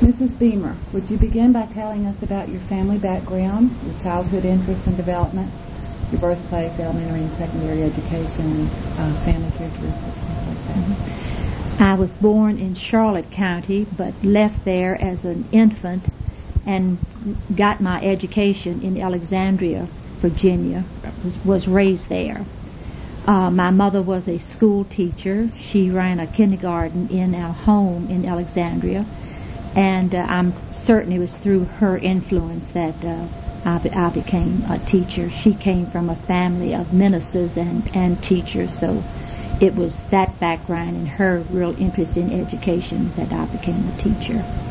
Mrs. Beamer, would you begin by telling us about your family background, your childhood interests and development, your birthplace, elementary and secondary education, and family characteristics, things like that? Mm-hmm. I was born in Charlotte County, but left there as an infant and got my education in Alexandria, Virginia. Was raised there. My mother was a school teacher. She ran a kindergarten in our home in Alexandria, and I'm certain it was through her influence that I became a teacher. She came from a family of ministers and teachers, so it was that background and her real interest in education that I became a teacher.